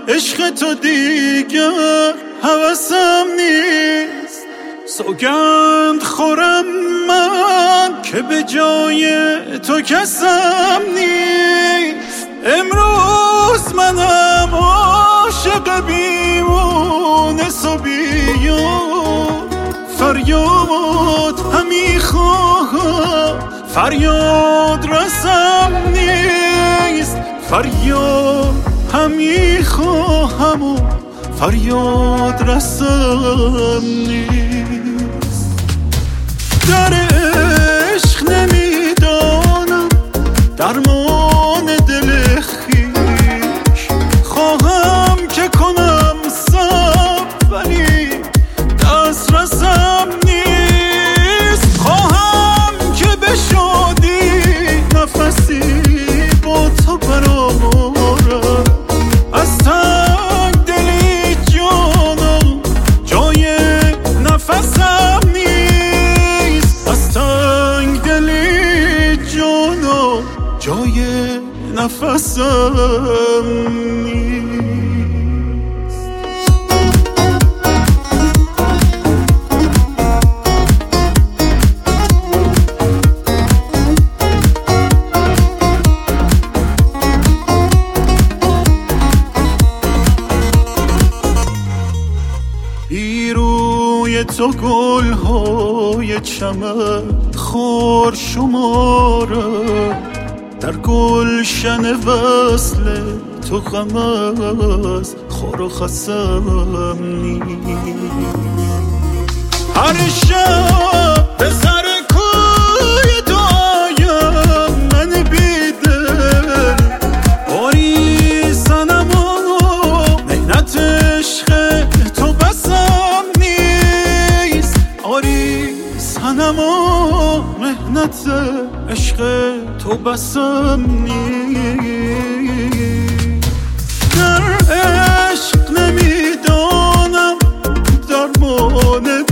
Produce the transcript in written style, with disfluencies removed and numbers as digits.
عشق تو دیگر هوسم نیست. سوگند خورم من که به جای تو کسم نیست. امروز منم عاشق بیمونه بیاد، فریاد همی خواهم فریاد رسم نیست. فریاد همی خواهم و فریاد رسم نیست. در عشق نمیدانم درمان دل خویش، خواهم که کنم صبر ولی دست رسم نیست. خواهم که به شادی نفسی با تو برآورم، از تنگ دلی جانم جای نفسم نیست. از تنگ دلی جانم جای نفسم نیست. روی تو گل‌های چمن خار شماره، در گلشن وصل تو غم از خار و خسم نیست. هر شب به سر کوی تو آیم من بیدل، باری صنم و مهنت عشق تو بسم نیست. آری صنم و مهنت عشق تو بسم نیست. در عشق نمیدانم درمان